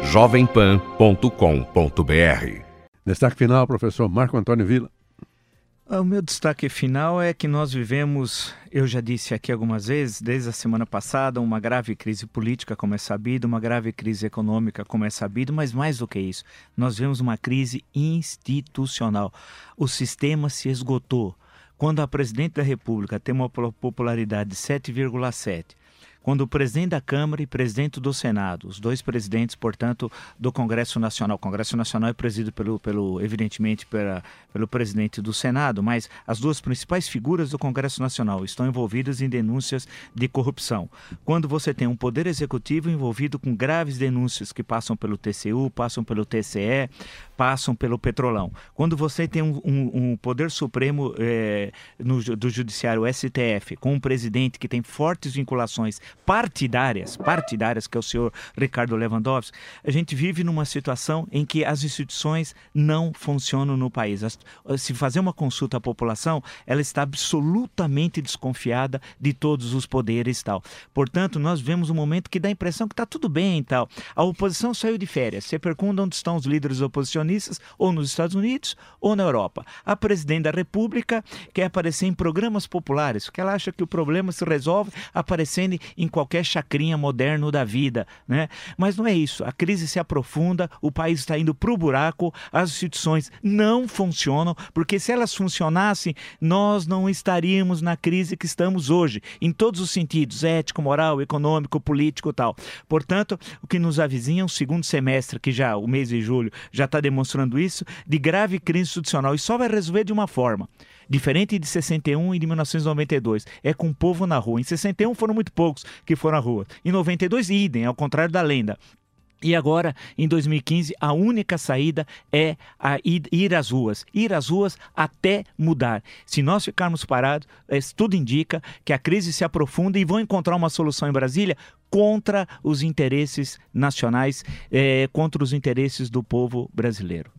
www.jovempan.com.br. Destaque final, professor Marco Antônio Villa. O meu destaque final é que nós vivemos, eu já disse aqui algumas vezes, desde a semana passada, uma grave crise política, como é sabido, uma grave crise econômica, como é sabido, mas mais do que isso, nós vivemos uma crise institucional. O sistema se esgotou. Quando a presidente da República tem uma popularidade de 7,7%, quando o presidente da Câmara e presidente do Senado, os dois presidentes, portanto, do Congresso Nacional, o Congresso Nacional é presidido evidentemente, pelo presidente do Senado, mas as duas principais figuras do Congresso Nacional estão envolvidas em denúncias de corrupção. Quando você tem um poder executivo envolvido com graves denúncias que passam pelo TCU, passam pelo TCE, passam pelo Petrolão. Quando você tem um poder supremo do judiciário, o STF, com um presidente que tem fortes vinculações partidárias, que é o senhor Ricardo Lewandowski, a gente vive numa situação em que as instituições não funcionam no país. Se fazer uma consulta à população, ela está absolutamente desconfiada de todos os poderes e tal. Portanto, nós vemos um momento que dá a impressão que está tudo bem e tal. A oposição saiu de férias. Você pergunta onde estão os líderes oposicionistas, ou nos Estados Unidos, ou na Europa. A presidente da República quer aparecer em programas populares, porque ela acha que o problema se resolve aparecendo em qualquer chacrinha moderno da vida, né? Mas não é isso. A crise se aprofunda, o país está indo para o buraco, as instituições não funcionam, porque se elas funcionassem, nós não estaríamos na crise que estamos hoje, em todos os sentidos, ético, moral, econômico, político e tal. Portanto, o que nos avizinha, o segundo semestre, que já o mês de julho já está demonstrando isso, de grave crise institucional, e só vai resolver de uma forma. Diferente de 61 e de 1992, é com o povo na rua. Em 61 foram muito poucos que foram à rua. Em 92, idem, ao contrário da lenda. E agora, em 2015, a única saída é ir às ruas até mudar. Se nós ficarmos parados, tudo indica que a crise se aprofunda e vão encontrar uma solução em Brasília contra os interesses nacionais, contra os interesses do povo brasileiro.